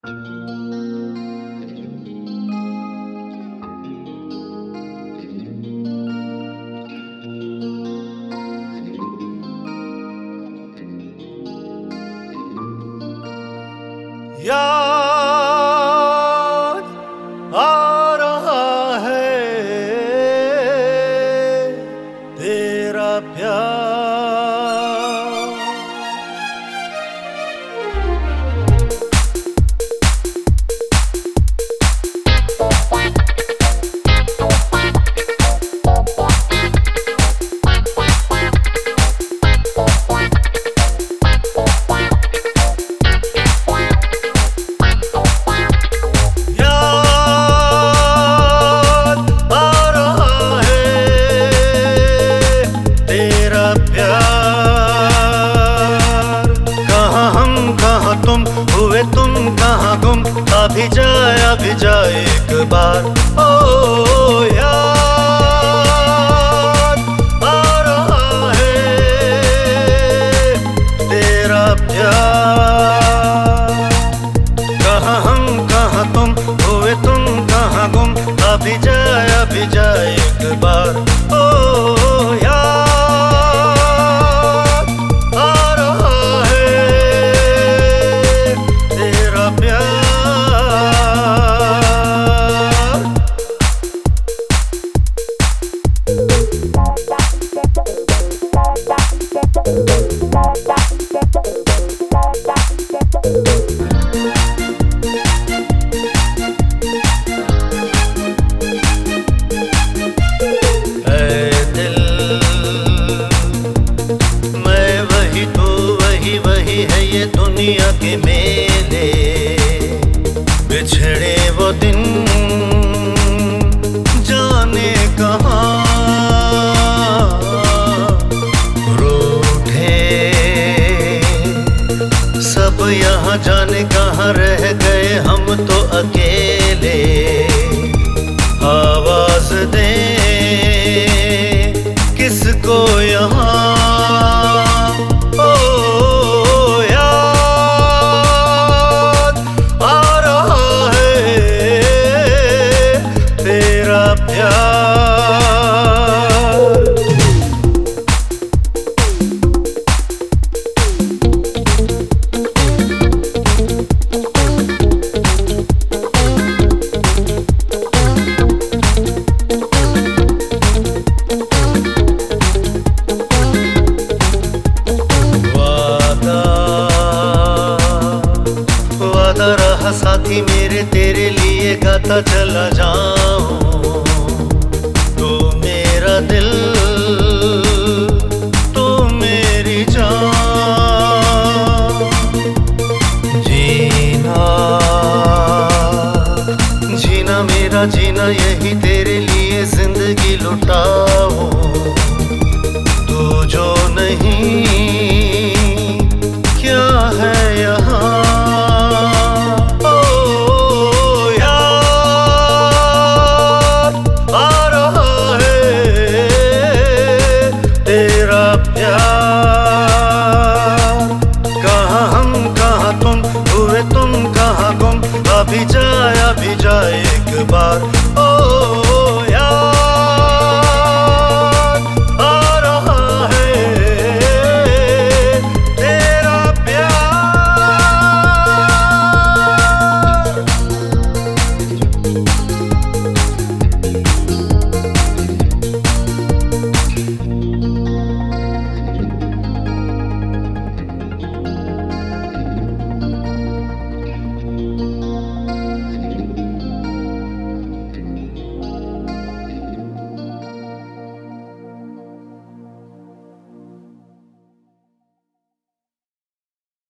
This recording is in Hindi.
याद आ रहा है तेरा प्यार। तुम हुए तुम कहाँ गुम, अभी जाए एक बार। ओ याद आ रहा है तेरा प्यार। कहाँ हम कहाँ तुम हुए तुम कहाँ गुम, अभी जाए एक बार। ओ है ये दुनिया के मेले, बिछड़े वो दिन जाने कहाँ, रूठे सब यहाँ जाने कहाँ रह गए हम तो अकेले। आवाज दे किसको यहाँ, रहा साथी मेरे तेरे लिए गाता चला जाऊं। तू मेरा दिल तू मेरी जान, जीना मेरा जीना यही तेरे लिए जिंदगी लुटाऊं। तू जो नहीं क्या है यहाँ, अभी जाए एक बार। ओ